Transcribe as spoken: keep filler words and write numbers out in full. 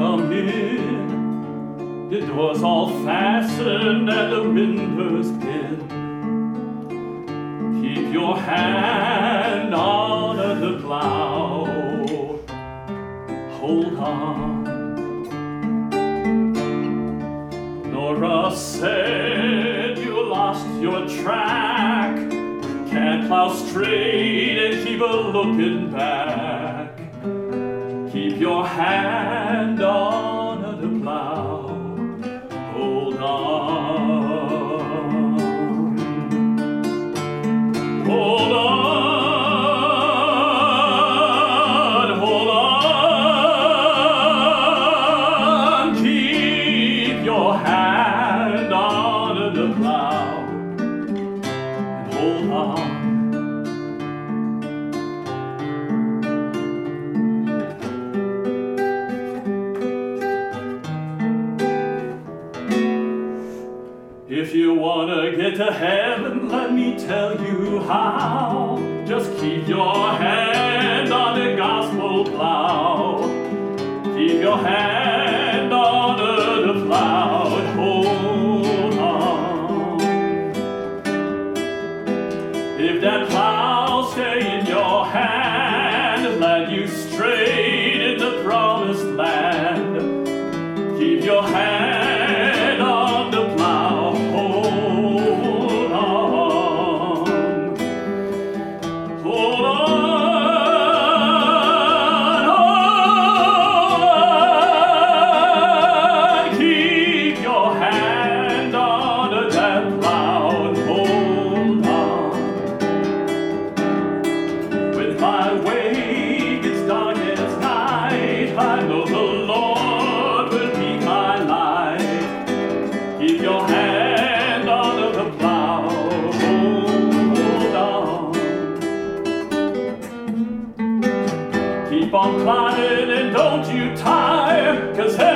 come in. The doors all fastened and the windows thin. Keep your hand on the plow. Hold on. Nora said you lost your track. Can't plow straight and keep a looking back. Keep your hand on the plow. Hold on. Hold on. Hold on. Keep your hand on the plow. And hold on. If you wanna get to heaven, let me tell you how. Just keep your hand on the gospel plow. Keep your hand on the plow and hold on. If that plow stay in your hand, land you straight in the promised land. Keep your hand on the plow. Keep on climbing and don't you tire, 'cause